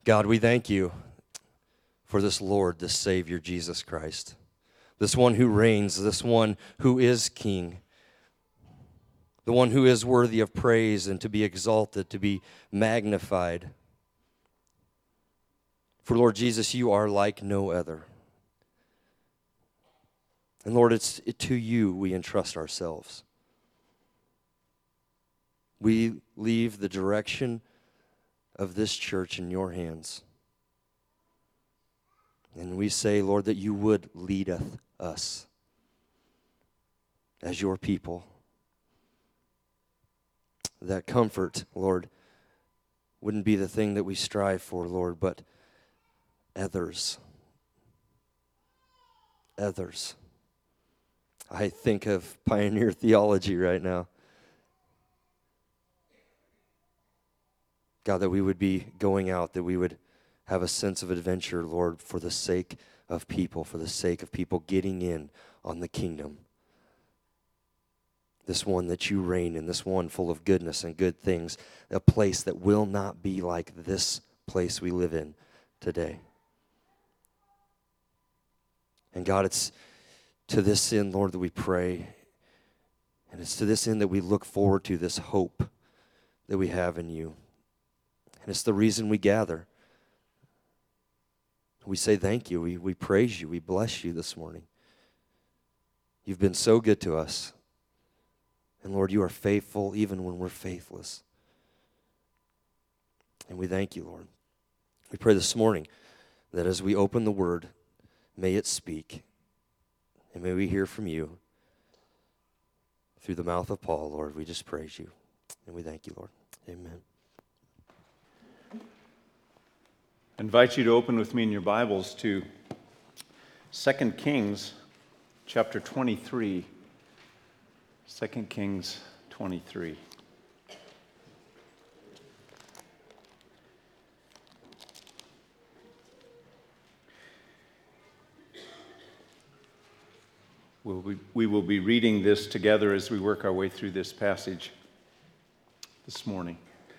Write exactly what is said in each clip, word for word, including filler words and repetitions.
God, we thank you for this Lord, this Savior, Jesus Christ, this one who reigns, this one who is King, the one who is worthy of praise and to be exalted, to be magnified. For Lord Jesus, you are like no other. And Lord, it's to you we entrust ourselves. We leave the direction of this church in your hands. And we say, Lord, that you would lead us as your people. That comfort, Lord, wouldn't be the thing that we strive for, Lord, but others. Others. I think of pioneer theology right now. God, that we would be going out, that we would have a sense of adventure, Lord, for the sake of people, for the sake of people getting in on the kingdom. This one that you reign in, this one full of goodness and good things, a place that will not be like this place we live in today. And God, it's to this end, Lord, that we pray, and it's to this end that we look forward to this hope that we have in you. And it's the reason we gather. We say thank you. We, we praise you. We bless you this morning. You've been so good to us. And Lord, you are faithful even when we're faithless. And we thank you, Lord. We pray this morning that as we open the word, may it speak. And may we hear from you through the mouth of Paul, Lord. We just praise you. And we thank you, Lord. Amen. I invite you to open with me in your Bibles to Second Kings chapter twenty-three. Second Kings twenty-three. We'll be, we will be reading this together as we work our way through this passage this morning.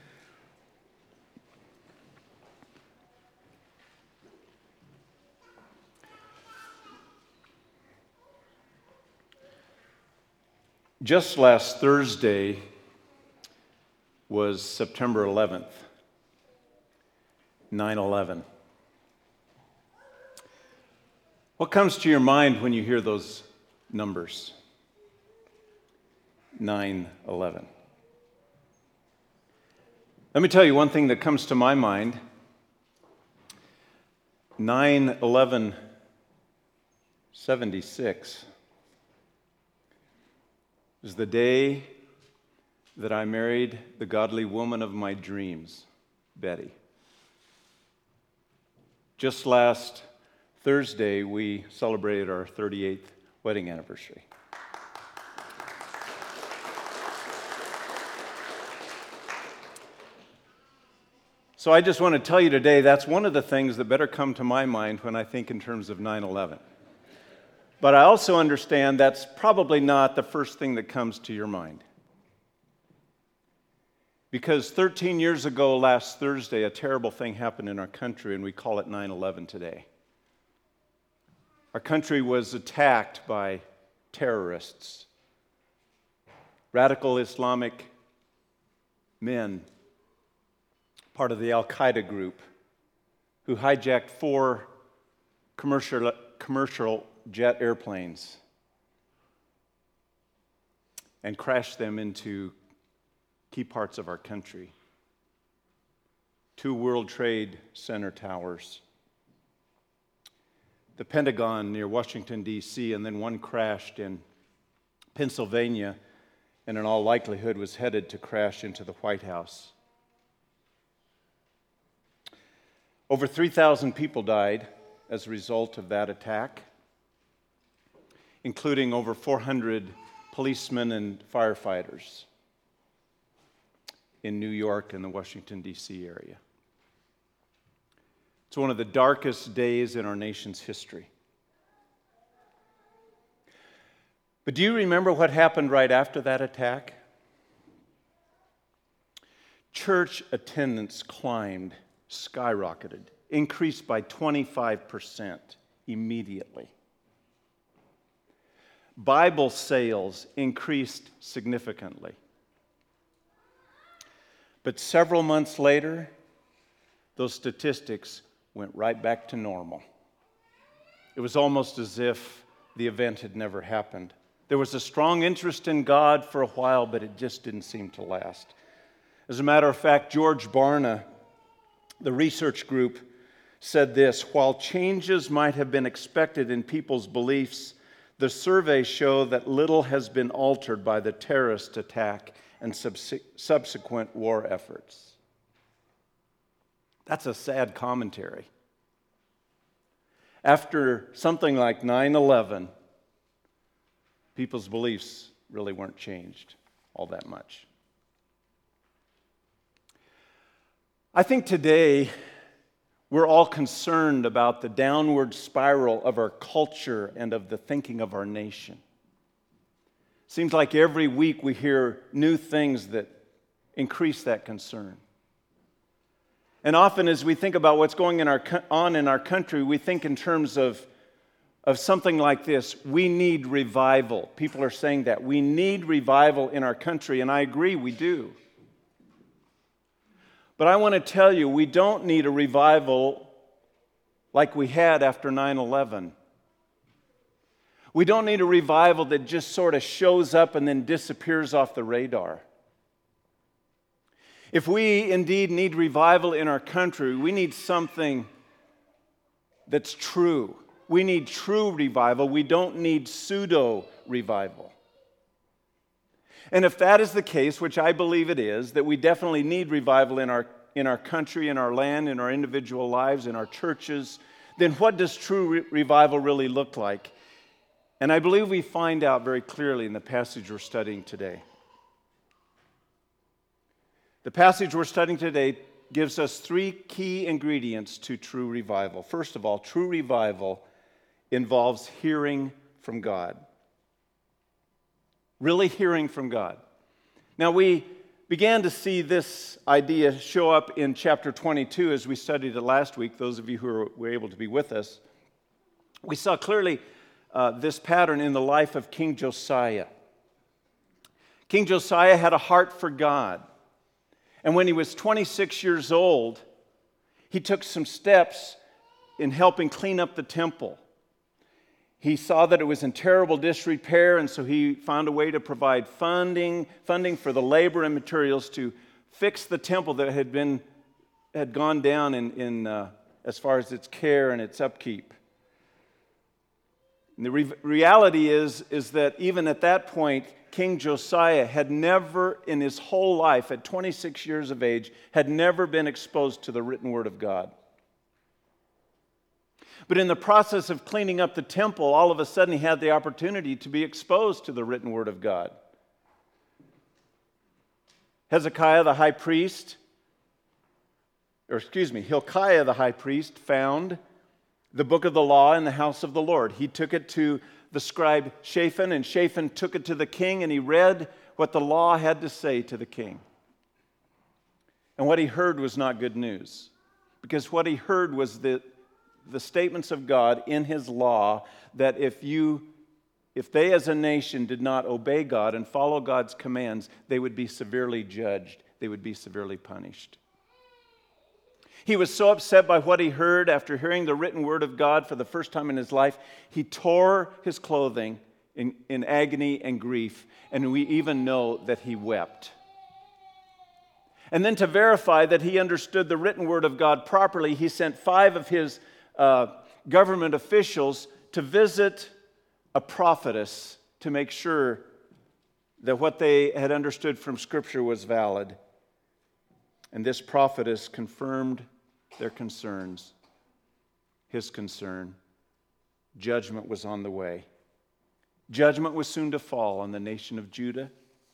Just last Thursday was September eleventh, nine eleven. What comes to your mind when you hear those numbers? nine eleven. Let me tell you one thing that comes to my mind. nine eleven seventy-six is the day that I married the godly woman of my dreams, Betty. Just last Thursday, we celebrated our thirty-eighth wedding anniversary. So I just want to tell you today, that's one of the things that better come to my mind when I think in terms of nine eleven. But I also understand that's probably not the first thing that comes to your mind. Because thirteen years ago, last Thursday, a terrible thing happened in our country, and we call it nine eleven today. Our country was attacked by terrorists, radical Islamic men, part of the Al-Qaeda group, who hijacked four commercial, commercial jet airplanes and crashed them into key parts of our country. Two World Trade Center towers, the Pentagon near Washington, D C, and then one crashed in Pennsylvania, and in all likelihood was headed to crash into the White House. Over three thousand people died as a result of that attack, including over four hundred policemen and firefighters in New York and the Washington, D C area. It's one of the darkest days in our nation's history. But do you remember what happened right after that attack? Church attendance climbed skyrocketed, increased by twenty-five percent immediately. Bible sales increased significantly. But several months later, those statistics went right back to normal. It was almost as if the event had never happened. There was a strong interest in God for a while, but it just didn't seem to last. As a matter of fact, George Barna, the research group, said this: while changes might have been expected in people's beliefs, the surveys show that little has been altered by the terrorist attack and subse- subsequent war efforts. That's a sad commentary. After something like nine eleven, people's beliefs really weren't changed all that much. I think today we're all concerned about the downward spiral of our culture and of the thinking of our nation. Seems like every week we hear new things that increase that concern. And often as we think about what's going in our, on in our country, we think in terms of, of something like this: we need revival. People are saying that. We need revival in our country, and I agree, we do. But I want to tell you, we don't need a revival like we had after nine eleven. We don't need a revival that just sort of shows up and then disappears off the radar. If we indeed need revival in our country, we need something that's true. We need true revival. We don't need pseudo-revival. And if that is the case, which I believe it is, that we definitely need revival in our, in our country, in our land, in our individual lives, in our churches, then what does true re- revival really look like? And I believe we find out very clearly in the passage we're studying today. The passage we're studying today gives us three key ingredients to true revival. First of all, true revival involves hearing from God. Really hearing from God. Now, we began to see this idea show up in chapter twenty-two as we studied it last week. Those of you who were, were able to be with us, we saw clearly uh, this pattern in the life of King Josiah. King Josiah had a heart for God. And when he was twenty-six years old, he took some steps in helping clean up the temple. He saw that it was in terrible disrepair, and so he found a way to provide funding, funding for the labor and materials to fix the temple that had been had gone down in, in uh, as far as its care and its upkeep. And the re- reality is, is that even at that point, King Josiah had never in his whole life, at twenty-six years of age, had never been exposed to the written word of God. But in the process of cleaning up the temple, all of a sudden he had the opportunity to be exposed to the written word of God. Hezekiah the high priest, or excuse me, Hilkiah the high priest found the book of the law in the house of the Lord. He took it to the scribe Shaphan, and Shaphan took it to the king, and he read what the law had to say to the king. And what he heard was not good news, because what he heard was the the statements of God in his law that if you, if they as a nation did not obey God and follow God's commands, they would be severely judged. They would be severely punished. He was so upset by what he heard after hearing the written word of God for the first time in his life, he tore his clothing in, in agony and grief, and we even know that he wept. And then to verify that he understood the written word of God properly, he sent five of his Uh, government officials to visit a prophetess to make sure that what they had understood from Scripture was valid. And this prophetess confirmed their concerns, his concern. Judgment was on the way. Judgment was soon to fall on the nation of Judah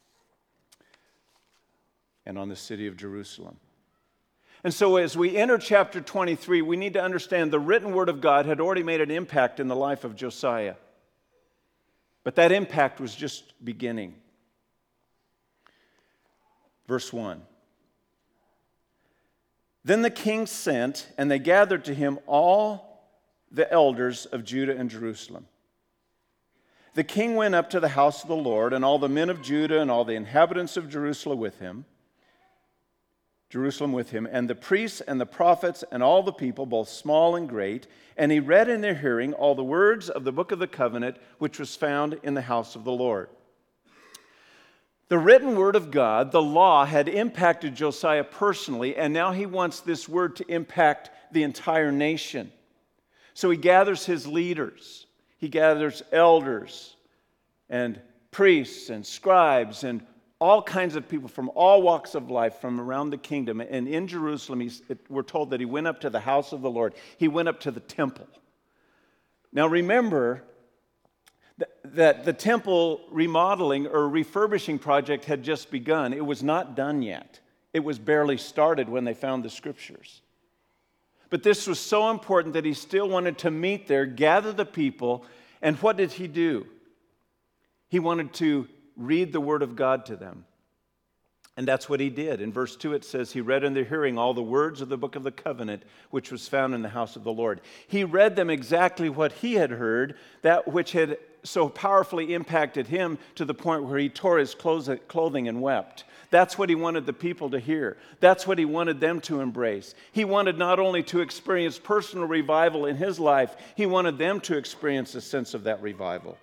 and on the city of Jerusalem. And so as we enter chapter twenty-three, we need to understand the written word of God had already made an impact in the life of Josiah. But that impact was just beginning. Verse one. Then the king sent, and they gathered to him all the elders of Judah and Jerusalem. The king went up to the house of the Lord, and all the men of Judah and all the inhabitants of Jerusalem with him, Jerusalem with him, and the priests and the prophets and all the people, both small and great, and he read in their hearing all the words of the book of the covenant, which was found in the house of the Lord. The written word of God, the law, had impacted Josiah personally, and now he wants this word to impact the entire nation. So he gathers his leaders. He gathers elders and priests and scribes and all kinds of people from all walks of life from around the kingdom. And in Jerusalem, he's, it, we're told that he went up to the house of the Lord. He went up to the temple. Now remember th- that the temple remodeling or refurbishing project had just begun. It was not done yet. It was barely started when they found the scriptures. But this was so important that he still wanted to meet there, gather the people, and what did he do? He wanted to read the word of God to them. And that's what he did. In verse two it says, he read in their hearing all the words of the book of the covenant, which was found in the house of the Lord. He read them exactly what he had heard, that which had so powerfully impacted him to the point where he tore his clothing and wept. That's what he wanted the people to hear. That's what he wanted them to embrace. He wanted not only to experience personal revival in his life, he wanted them to experience a sense of that revival.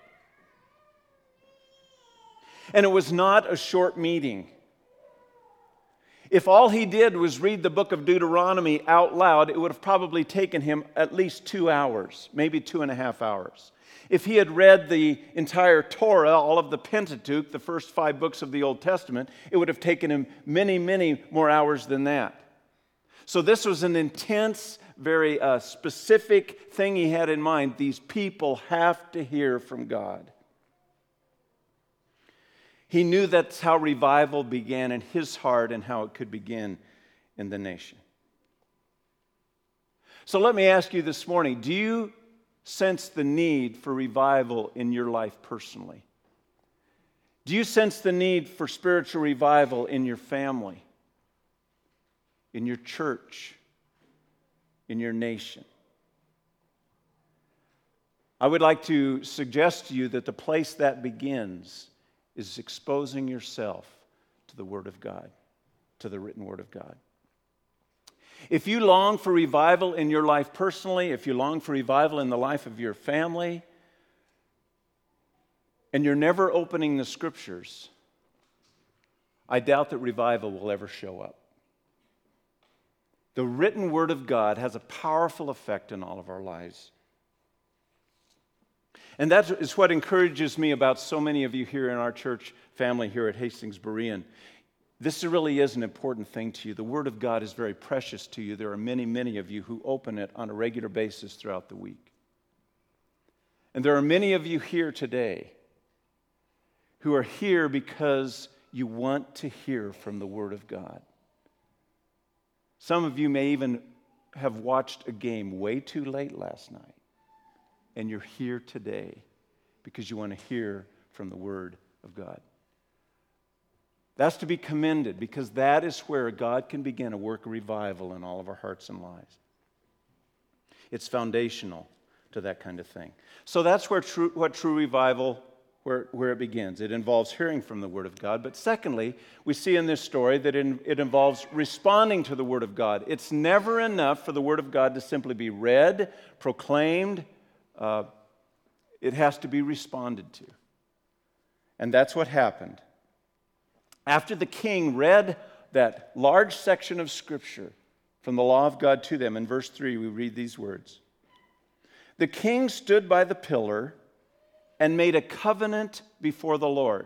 And it was not a short meeting. If all he did was read the book of Deuteronomy out loud, it would have probably taken him at least two hours, maybe two and a half hours. If he had read the entire Torah, all of the Pentateuch, the first five books of the Old Testament, it would have taken him many, many more hours than that. So this was an intense, very uh, specific thing he had in mind. These people have to hear from God. He knew that's how revival began in his heart and how it could begin in the nation. So let me ask you this morning, do you sense the need for revival in your life personally? Do you sense the need for spiritual revival in your family, in your church, in your nation? I would like to suggest to you that the place that begins is exposing yourself to the Word of God, to the written Word of God. If you long for revival in your life personally, if you long for revival in the life of your family, and you're never opening the Scriptures, I doubt that revival will ever show up. The written Word of God has a powerful effect in all of our lives. And that is what encourages me about so many of you here in our church family here at Hastings Berean. This really is an important thing to you. The Word of God is very precious to you. There are many, many of you who open it on a regular basis throughout the week. And there are many of you here today who are here because you want to hear from the Word of God. Some of you may even have watched a game way too late last night. And you're here today because you want to hear from the Word of God. That's to be commended because that is where God can begin a work of revival in all of our hearts and lives. It's foundational to that kind of thing. So that's where true, what true revival, where, where it begins. It involves hearing from the Word of God. But secondly, we see in this story that it, it involves responding to the Word of God. It's never enough for the Word of God to simply be read, proclaimed. Uh, it has to be responded to. And that's what happened. After the king read that large section of Scripture from the law of God to them, in verse three we read these words. The king stood by the pillar and made a covenant before the Lord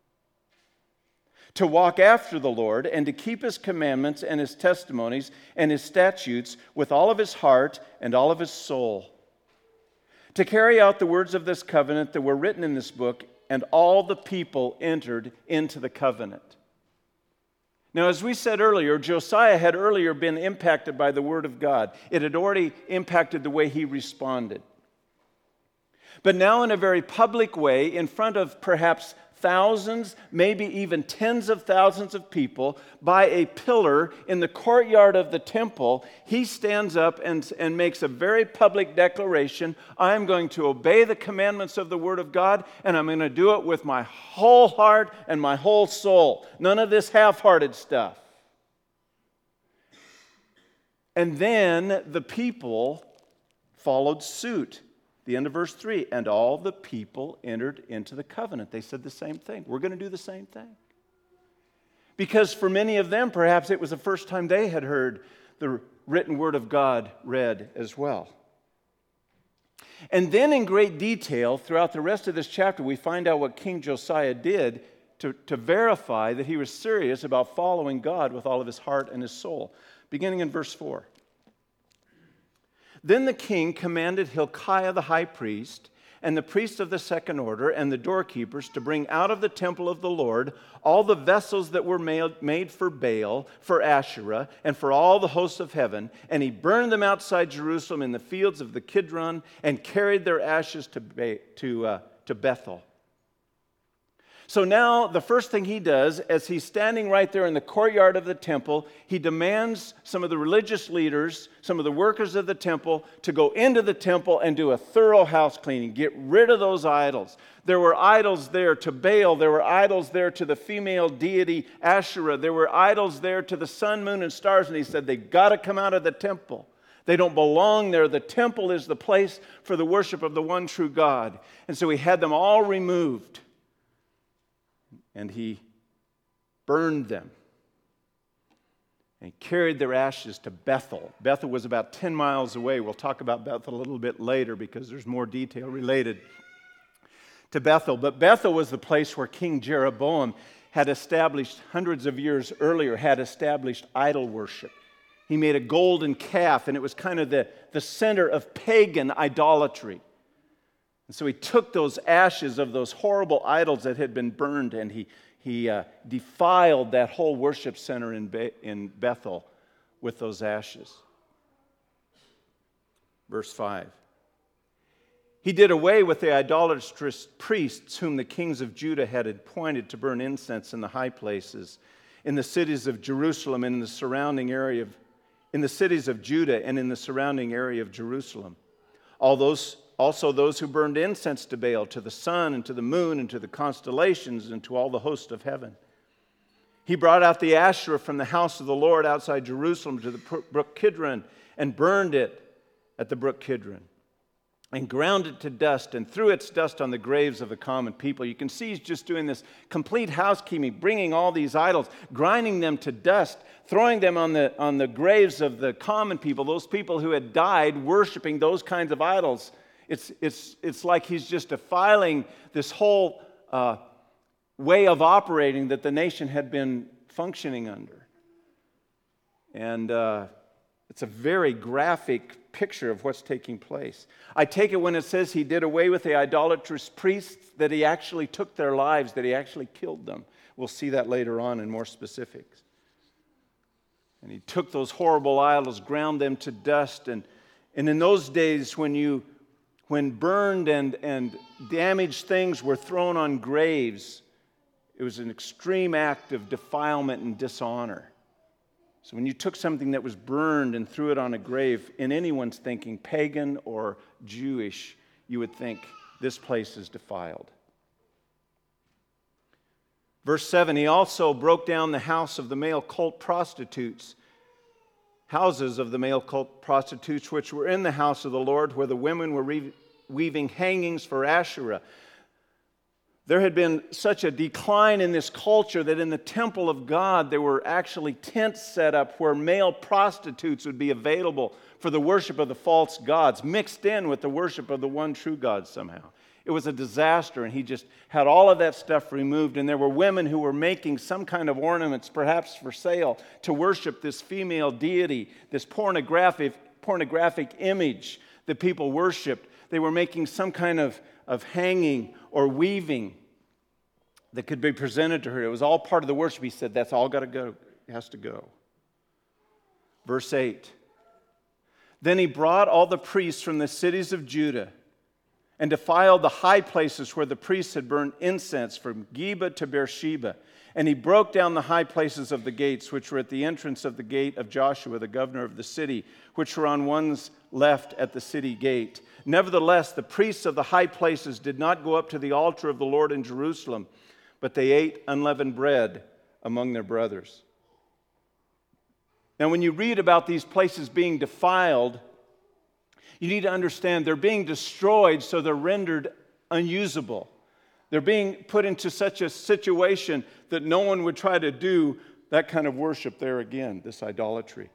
to walk after the Lord and to keep his commandments and his testimonies and his statutes with all of his heart and all of his soul, to carry out the words of this covenant that were written in this book, and all the people entered into the covenant. Now, as we said earlier, Josiah had earlier been impacted by the Word of God. It had already impacted the way he responded. But now in a very public way, in front of perhaps thousands, maybe even tens of thousands of people by a pillar in the courtyard of the temple, he stands up and, and makes a very public declaration. I'm going to obey the commandments of the Word of God, and I'm going to do it with my whole heart and my whole soul. None of this half-hearted stuff. And then the people followed suit. The end of verse three, and all the people entered into the covenant. They said the same thing. We're going to do the same thing. Because for many of them, perhaps it was the first time they had heard the written word of God read as well. And then in great detail, throughout the rest of this chapter, we find out what King Josiah did to, to verify that he was serious about following God with all of his heart and his soul. Beginning in verse four. Then the king commanded Hilkiah the high priest and the priests of the second order and the doorkeepers to bring out of the temple of the Lord all the vessels that were made for Baal, for Asherah, and for all the hosts of heaven. And he burned them outside Jerusalem in the fields of the Kidron and carried their ashes to, Be- to, uh, to Bethel. So now the first thing he does, as he's standing right there in the courtyard of the temple, he demands some of the religious leaders, some of the workers of the temple, to go into the temple and do a thorough house cleaning. Get rid of those idols. There were idols there to Baal. There were idols there to the female deity Asherah. There were idols there to the sun, moon, and stars. And he said, they've got to come out of the temple. They don't belong there. The temple is the place for the worship of the one true God. And so he had them all removed. And he burned them and carried their ashes to Bethel. Bethel was about ten miles away. We'll talk about Bethel a little bit later because there's more detail related to Bethel. But Bethel was the place where King Jeroboam had established, hundreds of years earlier, had established idol worship. He made a golden calf, and it was kind of the, the center of pagan idolatry. And so he took those ashes of those horrible idols that had been burned, and he, he uh, defiled that whole worship center in, Be- in Bethel with those ashes. Verse five. He did away with the idolatrous priests whom the kings of Judah had appointed to burn incense in the high places, in the cities of Jerusalem and in the surrounding area of, in the cities of Judah and in the surrounding area of Jerusalem. All those Also those who burned incense to Baal, to the sun and to the moon and to the constellations and to all the host of heaven. He brought out the Asherah from the house of the Lord outside Jerusalem to the brook Kidron and burned it at the brook Kidron and ground it to dust and threw its dust on the graves of the common people. You can see he's just doing this complete housekeeping, bringing all these idols, grinding them to dust, throwing them on the, on the graves of the common people, those people who had died worshiping those kinds of idols. It's, it's, it's like he's just defiling this whole uh, way of operating that the nation had been functioning under. And uh, it's a very graphic picture of what's taking place. I take it when it says he did away with the idolatrous priests, that he actually took their lives, that he actually killed them. We'll see that later on in more specifics. And he took those horrible idols, ground them to dust. And, and in those days when you When burned and, and damaged things were thrown on graves, it was an extreme act of defilement and dishonor. So when you took something that was burned and threw it on a grave, in anyone's thinking, pagan or Jewish, you would think this place is defiled. Verse seven, he also broke down the house of the male cult prostitutes, houses of the male cult prostitutes which were in the house of the Lord, where the women were re- weaving hangings for Asherah. There had been such a decline in this culture that in the temple of God there were actually tents set up where male prostitutes would be available for the worship of the false gods, mixed in with the worship of the one true God somehow. It was a disaster, and he just had all of that stuff removed. And there were women who were making some kind of ornaments, perhaps for sale, to worship this female deity, this pornographic, pornographic image that people worshiped. They were making some kind of, of hanging or weaving that could be presented to her. It was all part of the worship. He said, that's all got to go. It has to go. Verse eight. Then he brought all the priests from the cities of Judah and defiled the high places where the priests had burned incense from Geba to Beersheba. And he broke down the high places of the gates, which were at the entrance of the gate of Joshua, the governor of the city, which were on one's left at the city gate. Nevertheless, the priests of the high places did not go up to the altar of the Lord in Jerusalem, but they ate unleavened bread among their brothers. Now, when you read about these places being defiled, you need to understand they're being destroyed, so they're rendered unusable. They're being put into such a situation that no one would try to do that kind of worship there again, this idolatry.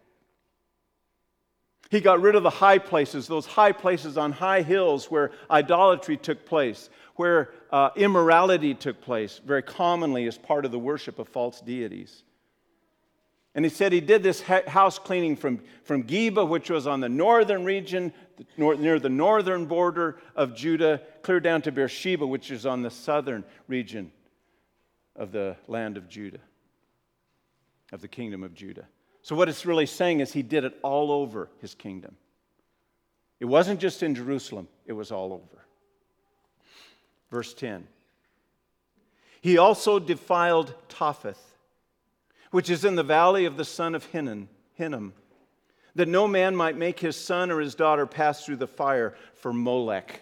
He got rid of the high places, those high places on high hills where idolatry took place, where uh, immorality took place, very commonly as part of the worship of false deities. And he said he did this house cleaning from, from Geba, which was on the northern region, near the northern border of Judah, clear down to Beersheba, which is on the southern region of the land of Judah, of the kingdom of Judah. So what it's really saying is he did it all over his kingdom. It wasn't just in Jerusalem, it was all over. Verse ten. He also defiled Topheth, which is in the valley of the son of Hinnom, Hinnom, that no man might make his son or his daughter pass through the fire for Molech.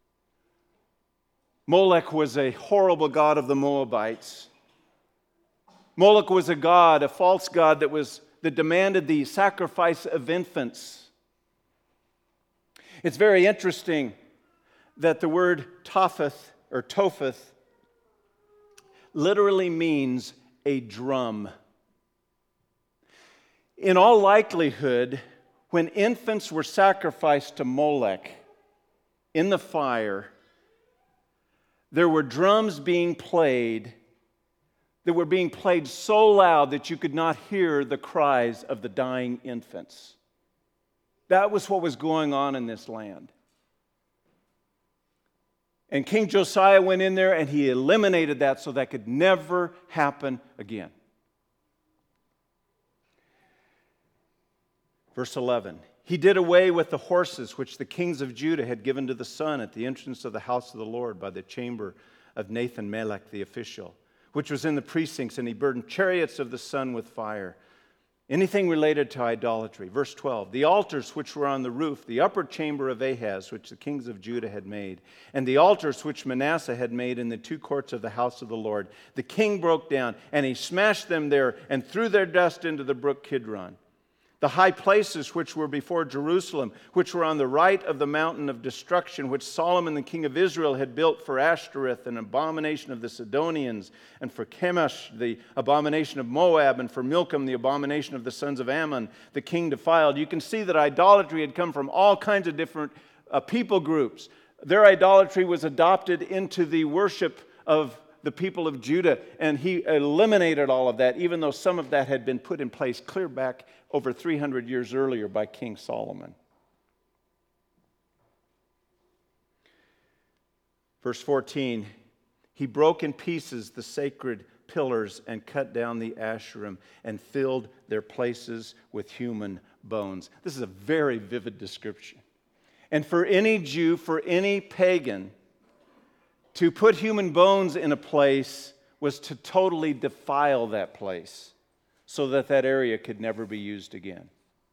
Molech was a horrible god of the Moabites. Moloch was a god, a false god that was that demanded the sacrifice of infants. It's very interesting that the word Topheth or Topheth literally means a drum. In all likelihood, when infants were sacrificed to Molech in the fire, there were drums being played that were being played so loud that you could not hear the cries of the dying infants. That was what was going on in this land. And King Josiah went in there and he eliminated that so that could never happen again. Verse eleven, he did away with the horses which the kings of Judah had given to the sun at the entrance of the house of the Lord by the chamber of Nathan Melech the official, which was in the precincts, and he burdened chariots of the sun with fire. Anything related to idolatry. Verse twelve, the altars which were on the roof, the upper chamber of Ahaz, which the kings of Judah had made, and the altars which Manasseh had made in the two courts of the house of the Lord, the king broke down, and he smashed them there and threw their dust into the brook Kidron. The high places which were before Jerusalem, which were on the right of the mountain of destruction, which Solomon the king of Israel had built for Ashtoreth, an abomination of the Sidonians, and for Chemosh, the abomination of Moab, and for Milcom, the abomination of the sons of Ammon, the king defiled. You can see that idolatry had come from all kinds of different uh, people groups. Their idolatry was adopted into the worship of the people of Judah, and he eliminated all of that, even though some of that had been put in place clear back over three hundred years earlier by King Solomon. Verse fourteen, he broke in pieces the sacred pillars and cut down the Asherim and filled their places with human bones. This is a very vivid description. And for any Jew, for any pagan, to put human bones in a place was to totally defile that place so that that area could never be used again.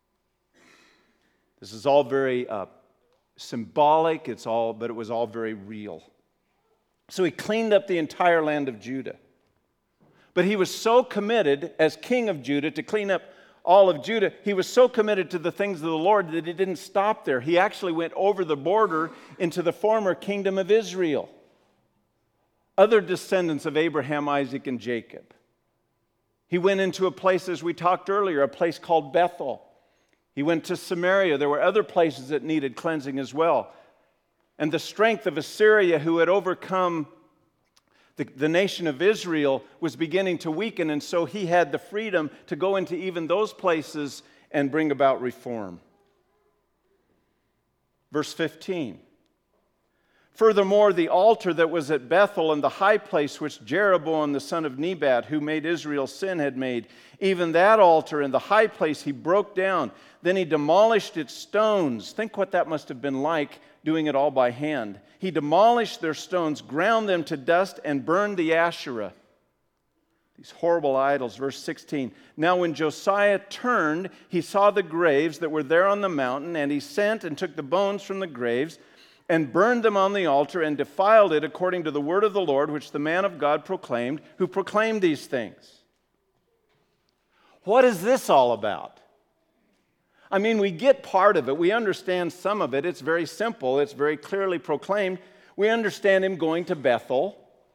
This is all very uh, symbolic, it's all, but it was all very real. So he cleaned up the entire land of Judah. But he was so committed as king of Judah to clean up all of Judah, he was so committed to the things of the Lord that he didn't stop there. He actually went over the border into the former kingdom of Israel. Other descendants of Abraham, Isaac, and Jacob. He went into a place, as we talked earlier, a place called Bethel. He went to Samaria. There were other places that needed cleansing as well. And the strength of Assyria, who had overcome the, the nation of Israel, was beginning to weaken, and so he had the freedom to go into even those places and bring about reform. Verse fifteen. Furthermore, the altar that was at Bethel and the high place which Jeroboam the son of Nebat, who made Israel sin, had made, even that altar and the high place he broke down. Then he demolished its stones. Think what that must have been like, doing it all by hand. He demolished their stones, ground them to dust, and burned the Asherah. These horrible idols. Verse sixteen. Now when Josiah turned, he saw the graves that were there on the mountain, and he sent and took the bones from the graves and burned them on the altar and defiled it according to the word of the Lord, which the man of God proclaimed, who proclaimed these things. What is this all about? I mean, we get part of it. We understand some of it. It's very simple. It's very clearly proclaimed. We understand him going to Bethel.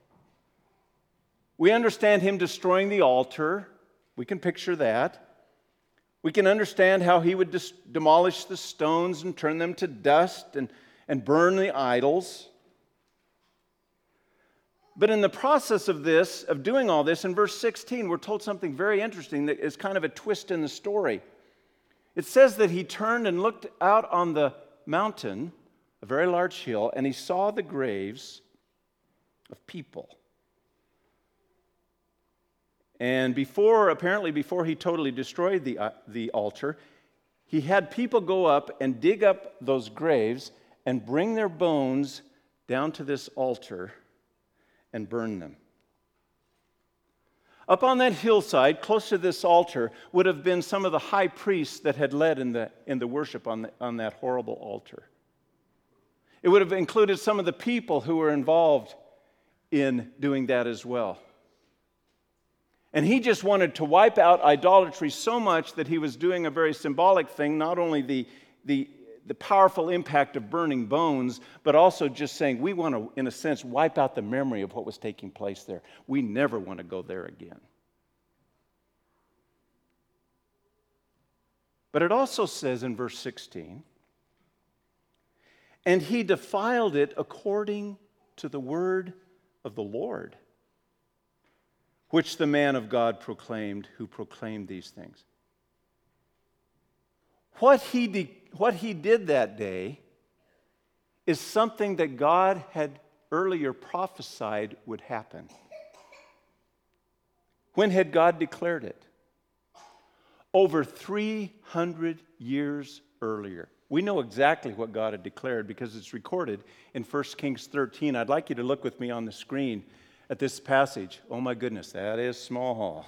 We understand him destroying the altar. We can picture that. We can understand how he would dis- demolish the stones and turn them to dust and, and burn the idols. But in the process of this, of doing all this, in verse sixteen, we're told something very interesting that is kind of a twist in the story. It says that he turned and looked out on the mountain, a very large hill, and he saw the graves of people. And before, apparently before he totally destroyed the, uh, the altar, he had people go up and dig up those graves and bring their bones down to this altar and burn them. Up on that hillside, close to this altar, would have been some of the high priests that had led in the, in the worship on, the, on that horrible altar. It would have included some of the people who were involved in doing that as well. And he just wanted to wipe out idolatry so much that he was doing a very symbolic thing, not only the, the, the powerful impact of burning bones, but also just saying we want to, in a sense, wipe out the memory of what was taking place there. We never want to go there again. But it also says in verse sixteen, and he defiled it according to the word of the Lord, which the man of God proclaimed, who proclaimed these things. What he, de- what he did that day is something that God had earlier prophesied would happen. When had God declared it? Over three hundred years earlier. We know exactly what God had declared because it's recorded in First Kings thirteen. I'd like you to look with me on the screen at this passage. Oh my goodness, that is small.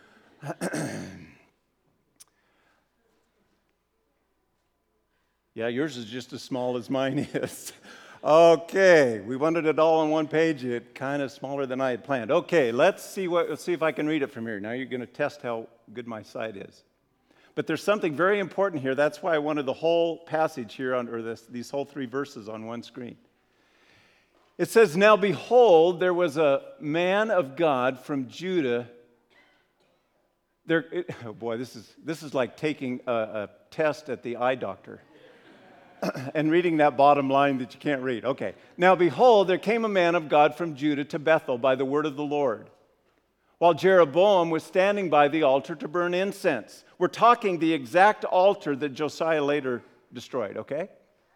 Yeah, yours is just as small as mine is. Okay, we wanted it all on one page. It kind of smaller than I had planned. Okay, let's see what. Let's see if I can read it from here. Now you're going to test how good my sight is. But there's something very important here. That's why I wanted the whole passage here, on, or this, these whole three verses on one screen. It says, now behold, there was a man of God from Judah. There, it, oh boy, this is, this is like taking a, a test at the eye doctor and reading that bottom line that you can't read. Okay. Now behold, there came a man of God from Judah to Bethel by the word of the Lord, while Jeroboam was standing by the altar to burn incense. We're talking the exact altar that Josiah later destroyed, okay?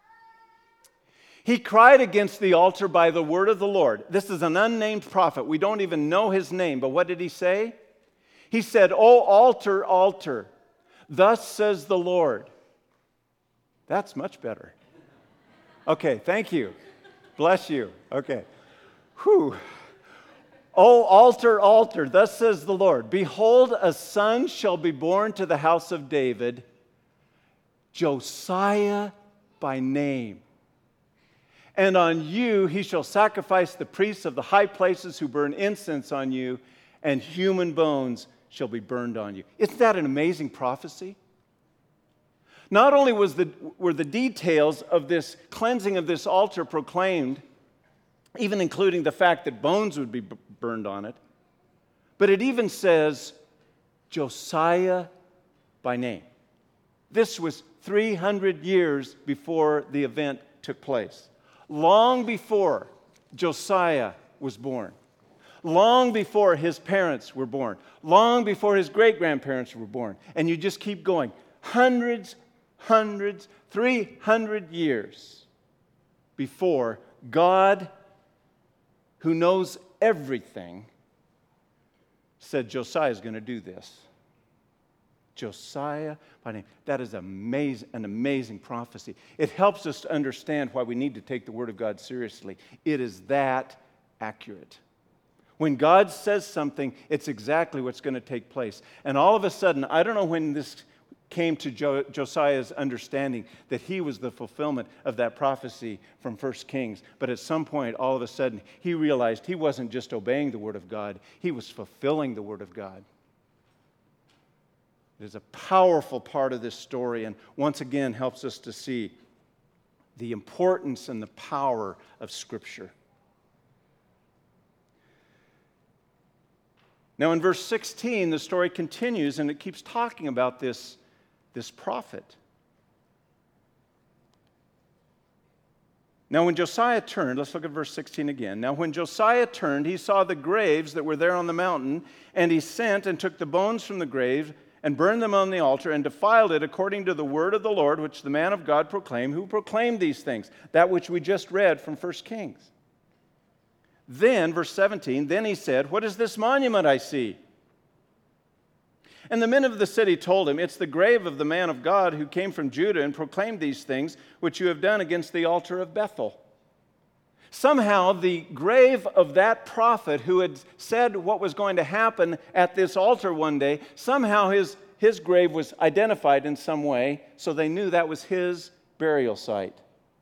He cried against the altar by the word of the Lord. This is an unnamed prophet. We don't even know his name, but what did he say? He said, O altar, altar, thus says the Lord. That's much better. Okay, thank you. Bless you. Okay. Whew. O altar, altar, thus says the Lord, behold, a son shall be born to the house of David, Josiah by name. And on you he shall sacrifice the priests of the high places who burn incense on you, and human bones shall be burned on you. Isn't that an amazing prophecy? Not only was the, were the details of this cleansing of this altar proclaimed, even including the fact that bones would be b- burned on it, but it even says Josiah by name. This was three hundred years before the event took place. Long before Josiah was born. Long before his parents were born. Long before his great-grandparents were born. And you just keep going. Hundreds, hundreds, three hundred years before God, who knows everything, said Josiah is going to do this. Josiah by name. That is amazing, an amazing prophecy. It helps us to understand why we need to take the Word of God seriously. It is that accurate. When God says something, it's exactly what's going to take place. And all of a sudden, I don't know when this came to jo- Josiah's understanding that he was the fulfillment of that prophecy from First Kings. But at some point, all of a sudden, he realized he wasn't just obeying the Word of God, he was fulfilling the Word of God. It is a powerful part of this story, and once again helps us to see the importance and the power of Scripture. Now in verse sixteen, the story continues, and it keeps talking about this, this prophet. Now when Josiah turned, let's look at verse sixteen again. Now when Josiah turned, he saw the graves that were there on the mountain, and he sent and took the bones from the grave and burned them on the altar and defiled it according to the word of the Lord, which the man of God proclaimed. Who proclaimed these things? That which we just read from First Kings. Then, verse seventeen, then he said, what is this monument I see? And the men of the city told him, it's the grave of the man of God who came from Judah and proclaimed these things which you have done against the altar of Bethel. Somehow the grave of that prophet who had said what was going to happen at this altar one day, somehow his, his grave was identified in some way, so they knew that was his burial site.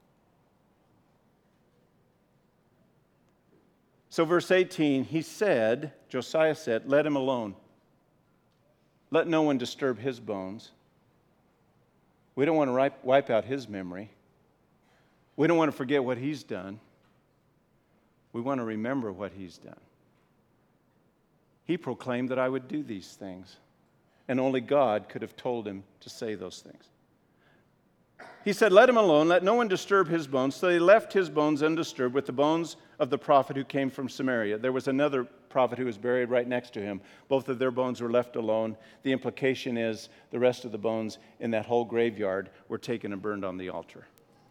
So verse eighteen, he said, Josiah said, let him alone. Let no one disturb his bones. We don't want to wipe out his memory. We don't want to forget what he's done. We want to remember what he's done. He proclaimed that I would do these things, and only God could have told him to say those things. He said, let him alone, let no one disturb his bones. So they left his bones undisturbed with the bones of the prophet who came from Samaria. There was another prophet who was buried right next to him. Both of their bones were left alone. The implication is the rest of the bones in that whole graveyard were taken and burned on the altar.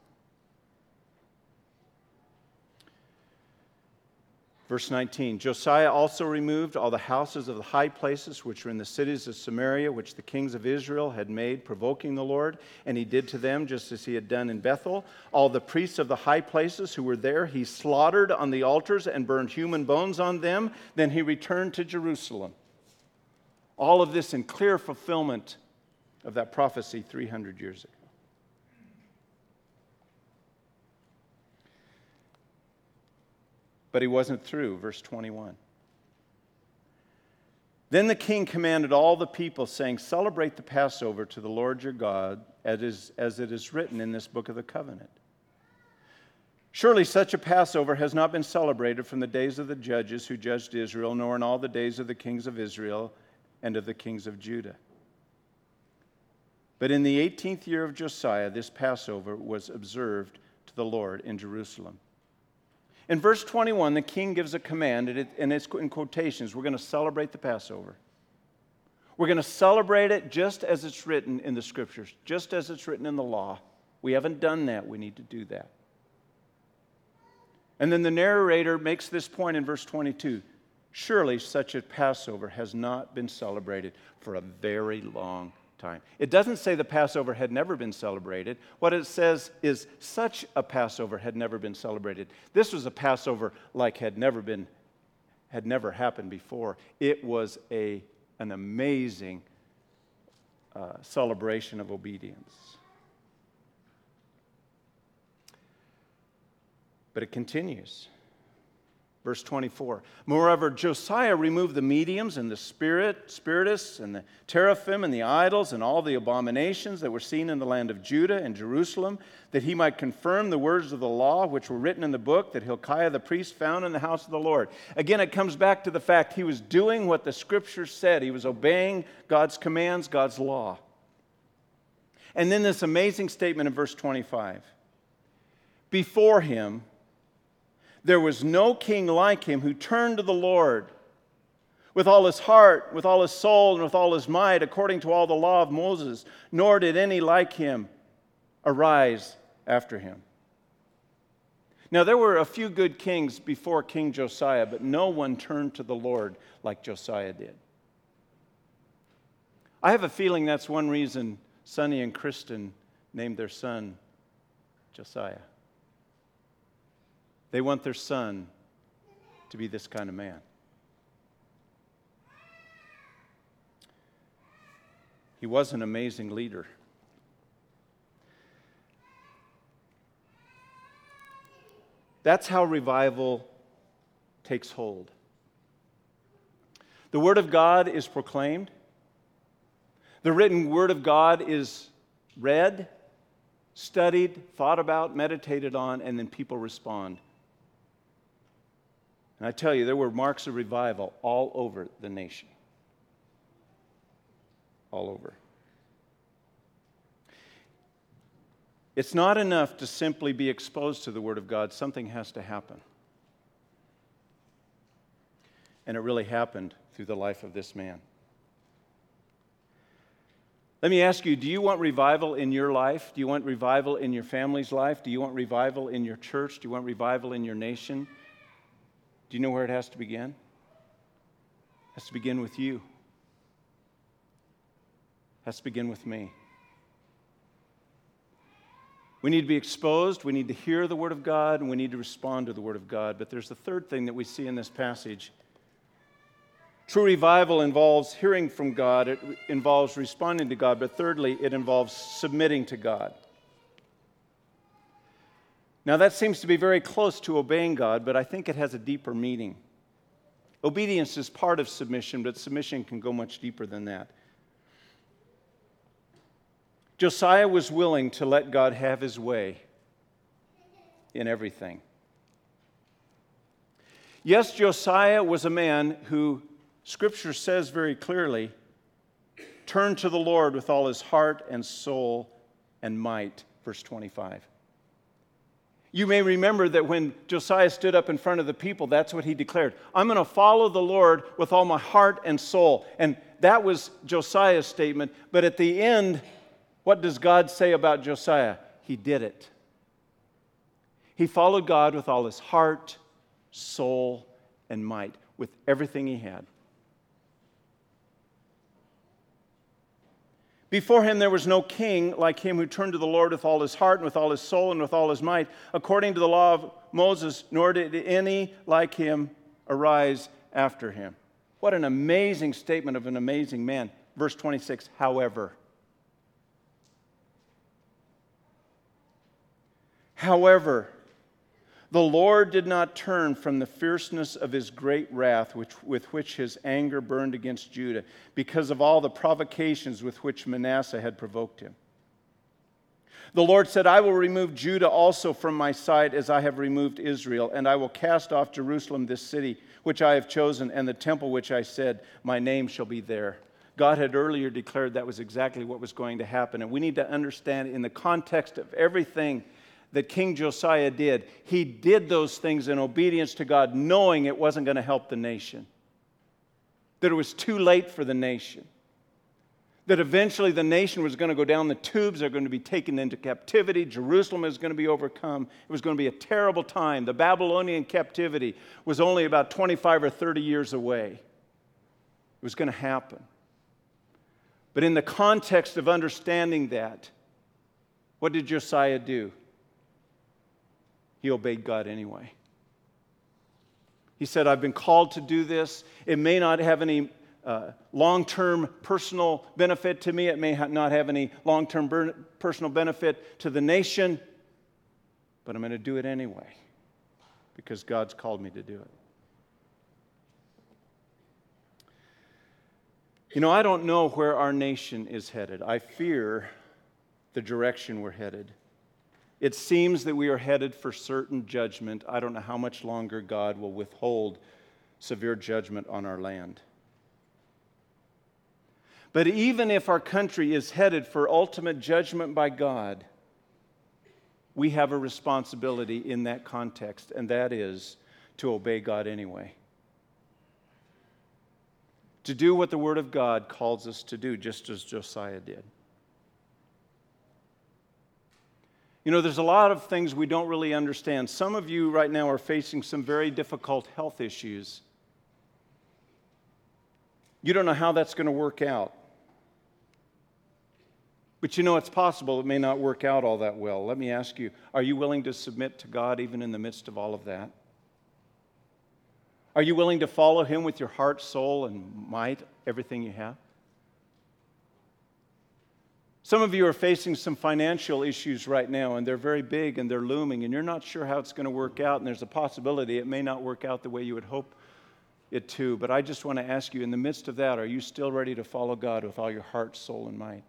Verse nineteen, Josiah also removed all the houses of the high places which were in the cities of Samaria, which the kings of Israel had made, provoking the Lord, and he did to them just as he had done in Bethel. All the priests of the high places who were there, he slaughtered on the altars and burned human bones on them. Then he returned to Jerusalem. All of this in clear fulfillment of that prophecy three hundred years ago. But he wasn't through. Verse twenty-one. Then the king commanded all the people, saying, celebrate the Passover to the Lord your God, as, is, as it is written in this book of the covenant. Surely such a Passover has not been celebrated from the days of the judges who judged Israel, nor in all the days of the kings of Israel and of the kings of Judah. But in the eighteenth year of Josiah, this Passover was observed to the Lord in Jerusalem. In verse twenty-one, the king gives a command, and it's in quotations. We're going to celebrate the Passover. We're going to celebrate it just as it's written in the Scriptures, just as it's written in the law. We haven't done that. We need to do that. And then the narrator makes this point in verse twenty-two. Surely such a Passover has not been celebrated for a very long time. It doesn't say the Passover had never been celebrated. What it says is such a Passover had never been celebrated. This was a Passover like had never been, had never happened before. It was a, an amazing uh, celebration of obedience. But it continues. Verse twenty-four, moreover, Josiah removed the mediums and the spirit, spiritists and the teraphim and the idols and all the abominations that were seen in the land of Judah and Jerusalem, that he might confirm the words of the law which were written in the book that Hilkiah the priest found in the house of the Lord. Again, it comes back to the fact he was doing what the Scriptures said. He was obeying God's commands, God's law. And then this amazing statement in verse twenty-five. Before him, there was no king like him who turned to the Lord with all his heart, with all his soul, and with all his might, according to all the law of Moses, nor did any like him arise after him. Now, there were a few good kings before King Josiah, but no one turned to the Lord like Josiah did. I have a feeling that's one reason Sonny and Kristen named their son Josiah. They want their son to be this kind of man. He was an amazing leader. That's how revival takes hold. The Word of God is proclaimed. The written Word of God is read, studied, thought about, meditated on, and then people respond. And I tell you, there were marks of revival all over the nation. All over. It's not enough to simply be exposed to the Word of God. Something has to happen. And it really happened through the life of this man. Let me ask you, do you want revival in your life? Do you want revival in your family's life? Do you want revival in your church? Do you want revival in your nation? Do you know where it has to begin? It has to begin with you. It has to begin with me. We need to be exposed, we need to hear the Word of God, and we need to respond to the Word of God. But there's the third thing that we see in this passage. True revival involves hearing from God, it involves responding to God, but thirdly, it involves submitting to God. Now that seems to be very close to obeying God, but I think it has a deeper meaning. Obedience is part of submission, but submission can go much deeper than that. Josiah was willing to let God have his way in everything. Yes, Josiah was a man who, Scripture says very clearly, turned to the Lord with all his heart and soul and might, verse twenty-five. You may remember that when Josiah stood up in front of the people, that's what he declared. I'm going to follow the Lord with all my heart and soul. And that was Josiah's statement. But at the end, what does God say about Josiah? He did it. He followed God with all his heart, soul, and might, with everything he had. Before him there was no king like him who turned to the Lord with all his heart and with all his soul and with all his might, according to the law of Moses, nor did any like him arise after him. What an amazing statement of an amazing man. Verse twenty-six, however. However, the Lord did not turn from the fierceness of his great wrath which, with which his anger burned against Judah, because of all the provocations with which Manasseh had provoked him. The Lord said, I will remove Judah also from my sight as I have removed Israel, and I will cast off Jerusalem, this city which I have chosen, and the temple which I said, my name shall be there. God had earlier declared that was exactly what was going to happen, and we need to understand in the context of everything that King Josiah did, he did those things in obedience to God, knowing it wasn't going to help the nation. That it was too late for the nation. That eventually the nation was going to go down the tubes, they're going to be taken into captivity, Jerusalem is going to be overcome. It was going to be a terrible time. The Babylonian captivity was only about twenty-five or thirty years away. It was going to happen. But in the context of understanding that, what did Josiah do? He obeyed God anyway. He said, I've been called to do this. It may not have any uh, long-term personal benefit to me. It may ha- not have any long-term ber- personal benefit to the nation. But I'm going to do it anyway because God's called me to do it. You know, I don't know where our nation is headed. I fear the direction we're headed. It seems that we are headed for certain judgment. I don't know how much longer God will withhold severe judgment on our land. But even if our country is headed for ultimate judgment by God, we have a responsibility in that context, and that is to obey God anyway. To do what the Word of God calls us to do, just as Josiah did. You know, there's a lot of things we don't really understand. Some of you right now are facing some very difficult health issues. You don't know how that's going to work out. But you know it's possible it may not work out all that well. Let me ask you, are you willing to submit to God even in the midst of all of that? Are you willing to follow Him with your heart, soul, and might, everything you have? Some of you are facing some financial issues right now, and they're very big and they're looming, and you're not sure how it's going to work out, and there's a possibility it may not work out the way you would hope it to. But I just want to ask you, in the midst of that, are you still ready to follow God with all your heart, soul, and might?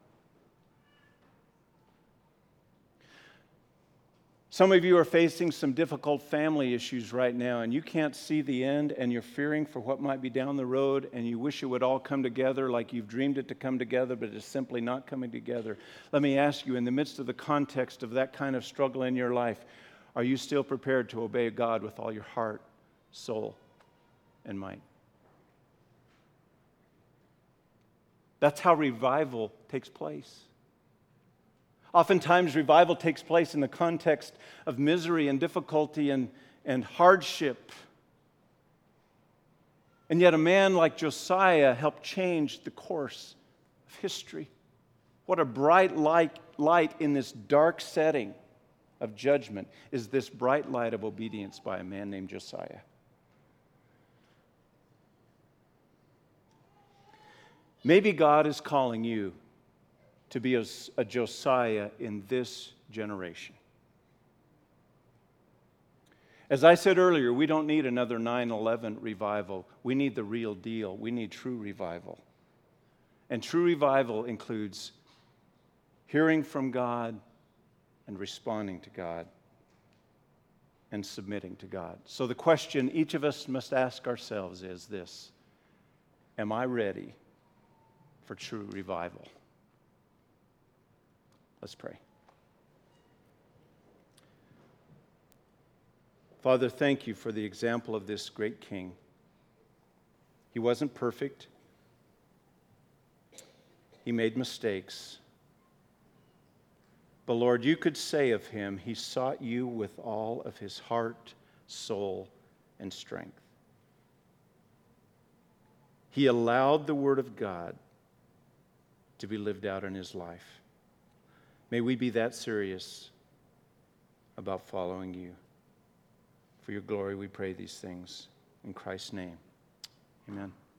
Some of you are facing some difficult family issues right now, and you can't see the end, and you're fearing for what might be down the road, and you wish it would all come together like you've dreamed it to come together, but it's simply not coming together. Let me ask you, in the midst of the context of that kind of struggle in your life, are you still prepared to obey God with all your heart, soul, and might? That's how revival takes place. Oftentimes, revival takes place in the context of misery and difficulty and, and hardship. And yet a man like Josiah helped change the course of history. What a bright light, light in this dark setting of judgment is this bright light of obedience by a man named Josiah. Maybe God is calling you to be a, a Josiah in this generation. As I said earlier, we don't need another nine eleven revival. We need the real deal. We need true revival. And true revival includes hearing from God and responding to God and submitting to God. So the question each of us must ask ourselves is this: am I ready for true revival? Let's pray. Father, thank you for the example of this great king. He wasn't perfect. He made mistakes. But Lord, you could say of him, he sought you with all of his heart, soul, and strength. He allowed the Word of God to be lived out in his life. May we be that serious about following you. For your glory, we pray these things. In Christ's name, amen.